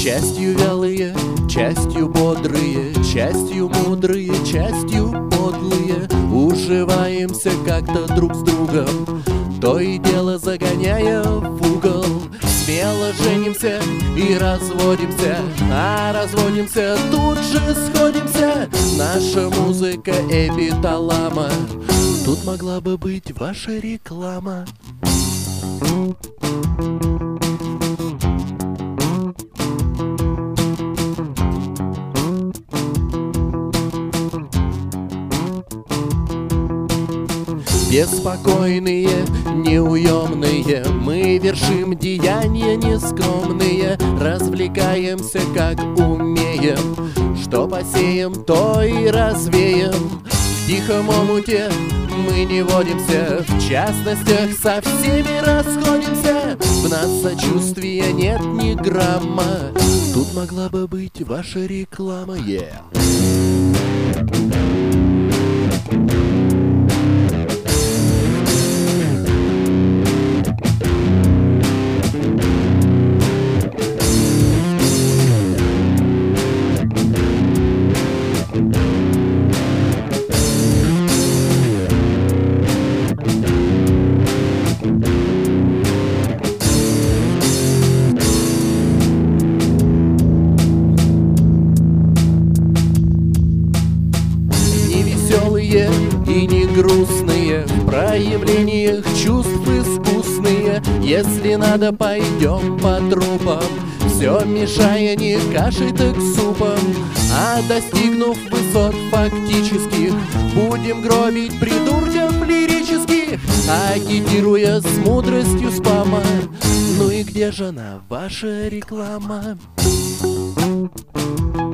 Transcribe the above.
Частью вялые, частью бодрые, частью мудрые, частью подлые. Уживаемся как-то друг с другом, то и дело загоняя в угол. Смело женимся и разводимся, а разводимся, тут же сходимся. Наша музыка эпиталама, тут могла бы быть ваша реклама. Беспокойные, неуемные, мы вершим деяния нескромные. Развлекаемся, как умеем, что посеем, то и развеем. В тихом омуте мы не водимся, в частностях со всеми расходимся. В нас сочувствия нет ни грамма, тут могла бы быть ваша реклама. Веселые и не грустные, в проявлениях чувств искусные. Если надо, пойдем по трупам, все мешая не кашей, так супом. А достигнув высот фактических, будем гробить придурков лирических, агитируя с мудростью спама. Ну и где же она, ваша реклама?